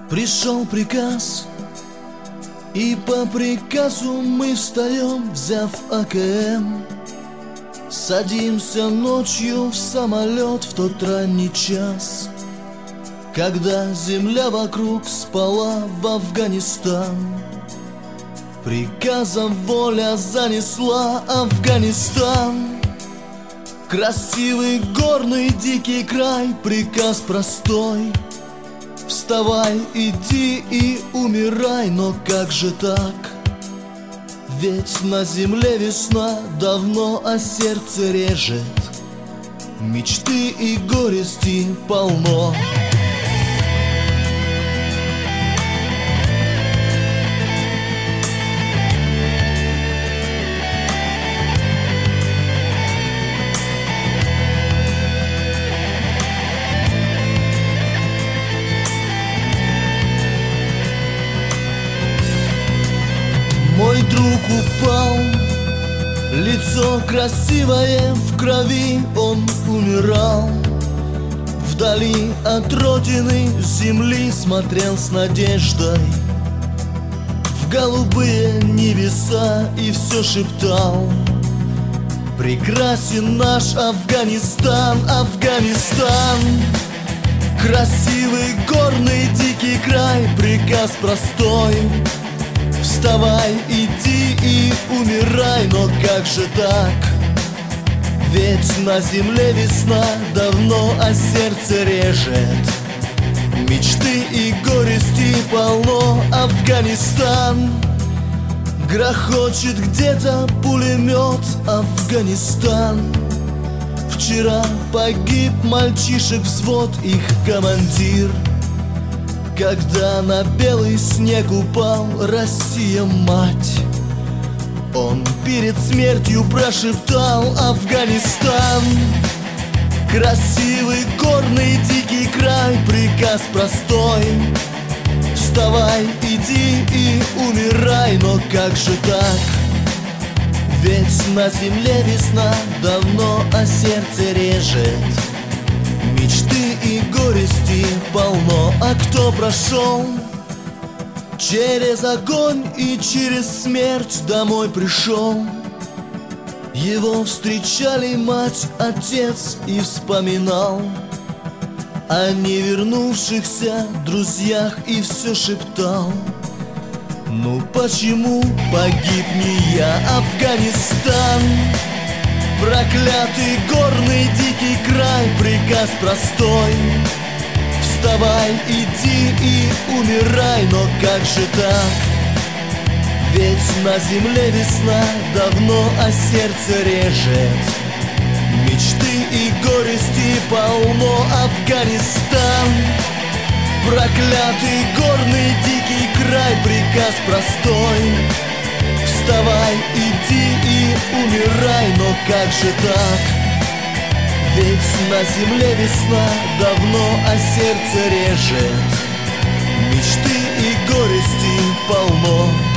Пришел приказ, и по приказу мы встаем, взяв АКМ. Садимся ночью в самолет в тот ранний час, когда земля вокруг спала в Афганистан. Приказом воля занесла Афганистан. Красивый горный дикий край, приказ простой: вставай, иди и умирай. Но как же так? Ведь на земле весна давно, а сердце режет. Мечты и горести полно. Мой друг упал, лицо красивое в крови, он умирал. Вдали от родины земли смотрел с надеждой в голубые небеса и все шептал: прекрасен наш Афганистан, Афганистан. Красивый горный дикий край, приказ простой: вставай, иди и умирай. Но как же так? Ведь на земле весна давно, а сердце режет. Мечты и горести полно. Афганистан. Грохочет где-то пулемет. Афганистан. Вчера погиб мальчишек взвод, их командир, когда на белый снег упал Россия, мать. Он перед смертью прошептал: Афганистан. Красивый горный дикий край, приказ простой: вставай, иди и умирай. Но как же так? Ведь на земле весна давно, а сердце режет. Мечты и горести полно. А кто прошел через огонь и через смерть домой пришел? Его встречали мать, отец и вспоминал о невернувшихся друзьях и все шептал: ну почему погиб не я? Афганистан. Проклятый горный дикий край, приказ простой: вставай, иди и умирай. Но как же так? Ведь на земле весна давно, а сердце режет. Мечты и горести полно. Афганистан. Проклятый горный дикий край, приказ простой: вставай, иди и умирай. Но как же так? Ведь на земле весна давно, а сердце режет. Мечты и горести полно.